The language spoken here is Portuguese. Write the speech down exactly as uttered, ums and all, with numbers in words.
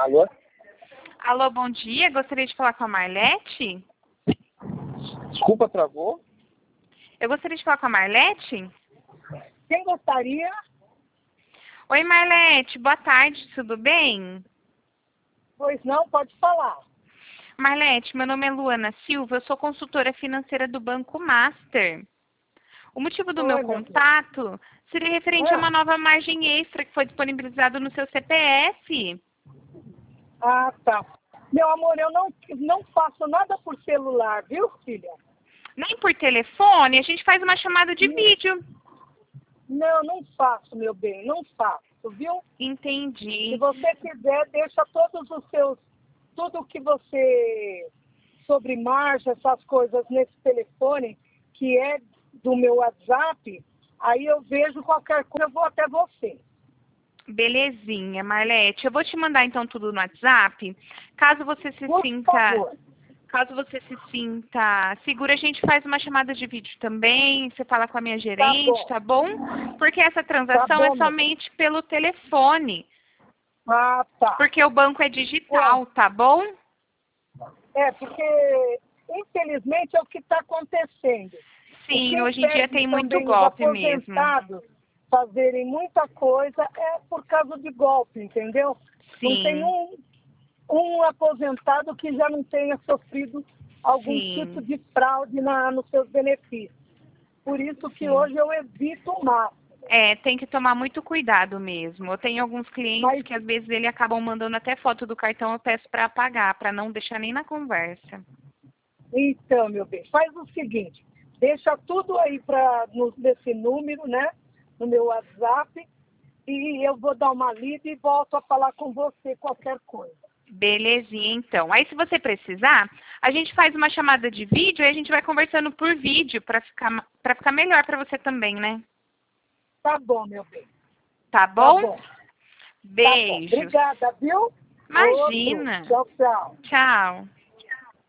Alô? Alô, bom dia. Gostaria de falar com a Marlete? Desculpa, travou? Eu gostaria de falar com a Marlete? Quem gostaria? Oi, Marlete. Boa tarde, tudo bem? Pois não, pode falar. Marlete, meu nome é Luana Silva, eu sou consultora financeira do Banco Master. O motivo do Oi, meu meu contato seria referente a Ah. uma nova margem extra que foi disponibilizada no seu C P F. Ah, tá. Meu amor, eu não, não faço nada por celular, viu, filha? Nem por telefone, a gente faz uma chamada de Não. vídeo. Não, não faço, meu bem, não faço, viu? Se Entendi. você quiser, deixa todos os seus, tudo que você, sobre margem, essas coisas nesse telefone, que é do meu WhatsApp, aí eu vejo qualquer coisa, eu vou até você. Belezinha, Marlete. Eu vou te mandar então tudo no WhatsApp. Caso você se Por sinta, favor. caso você se sinta segura, a gente faz uma chamada de vídeo também. Você fala com a minha gerente, tá bom? Porque essa transação Tá bom, é meu. somente pelo telefone. Ah, tá. Porque o banco é digital, tá bom? É, porque, infelizmente, é o que está acontecendo. Sim, O que hoje em dia impede tem muito também golpe os mesmo. aposentados fazerem muita coisa é por causa de golpe, entendeu? Não tem Sim, um, um aposentado que já não tenha sofrido algum sim, tipo de fraude na, nos seus benefícios. Por isso que sim. hoje eu evito o máximo. É, tem que tomar muito cuidado mesmo. Eu tenho alguns clientes Mas, que às vezes ele acabam mandando até foto do cartão, eu peço para apagar, para não deixar nem na conversa. então, meu bem, faz o seguinte, deixa tudo aí pra, no, nesse número, né? No meu WhatsApp, e eu vou dar uma lida e volto a falar com você qualquer coisa. Belezinha, então. Aí, se você precisar, a gente faz uma chamada de vídeo e a gente vai conversando por vídeo para ficar, para ficar melhor para você também, né? Tá bom, meu bem. Tá Tá bom? bom. Tá bom. Beijos. Obrigada, viu? Imagina. Outro. Tchau, tchau. Tchau.